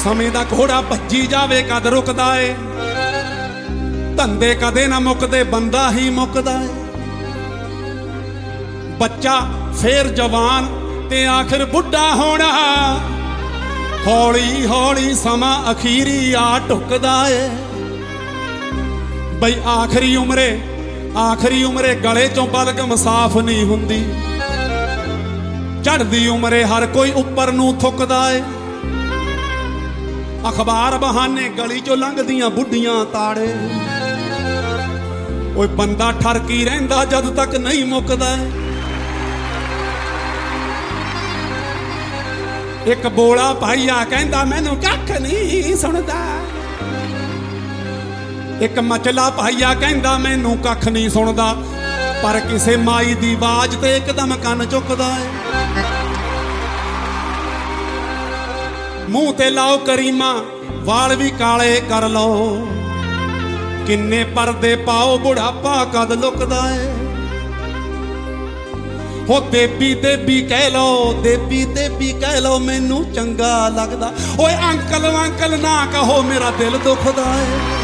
ਸਮੇਂ ਦਾ ਘੋੜਾ ਭੱਜੀ ਜਾਵੇ ਕਦ ਰੁਕਦਾ ਏ। ਧੰਦੇ ਕਦੇ ਨਾ ਮੁੱਕਦੇ ਬੰਦਾ ਹੀ ਮੁੱਕਦਾ ਏ। ਬੱਚਾ ਫੇਰ ਜਵਾਨ ਤੇ ਆਖਿਰ ਬੁੱਢਾ ਹੋਣਾ। ਹੌਲੀ ਹੌਲੀ ਸਮਾਂ ਅਖੀਰੀ ਆ ਢੁੱਕਦਾ ਏ। ਬਈ ਆਖਰੀ ਉਮਰੇ ਗਲੇ ਚੋਂ ਬਲਗਮ ਸਾਫ਼ ਨਹੀਂ ਹੁੰਦੀ। ਚੜ੍ਹਦੀ ਉਮਰੇ ਹਰ ਕੋਈ ਉੱਪਰ ਨੂੰ ਥੁੱਕਦਾ ਏ। ਅਖਬਾਰ ਬਹਾਨੇ ਗਲੀ ਚੋਂ ਲੰਘਦੀਆਂ ਬੁੱਢੀਆਂ ਤਾੜੇ। ਓਏ ਬੰਦਾ ਠਰਕੀ ਰਹਿੰਦਾ ਜਦ ਤੱਕ ਨਹੀਂ ਮੁੱਕਦਾ। ਇੱਕ ਬੋਲਾ ਭਾਈਆ ਕਹਿੰਦਾ ਮੈਨੂੰ ਕੱਖ ਨਹੀਂ ਸੁਣਦਾ। ਇੱਕ ਮਚਲਾ ਭਾਈਆ ਕਹਿੰਦਾ ਮੈਨੂੰ ਕੱਖ ਨਹੀਂ ਸੁਣਦਾ। ਪਰ ਕਿਸੇ ਮਾਈ ਦੀ ਆਵਾਜ਼ ਤੇ ਇੱਕਦਮ ਕੰਨ ਝੁਕਦਾ ਏ। ਮੂੰਹ ਤੇ ਲਾਓ ਕਰੀਮਾ ਵਾਲ ਵੀ ਕਾਲੇ ਕਰ ਲਓ। ਕਿੰਨੇ ਪਰਦੇ ਪਾਓ ਬੁਢਾਪਾ ਕਦ ਲੁਕਦਾ ਏ। ਹੋ ਦੇਬੀ ਦੇਬੀ ਕਹਿ ਲਓ, ਦੇਬੀ ਦੇਬੀ ਕਹਿ ਲਓ ਮੈਨੂੰ ਚੰਗਾ ਲੱਗਦਾ। ਓਏ ਅੰਕਲ ਅੰਕਲ ਨਾ ਕਹੋ ਮੇਰਾ ਦਿਲ ਦੁਖਦਾ ਏ।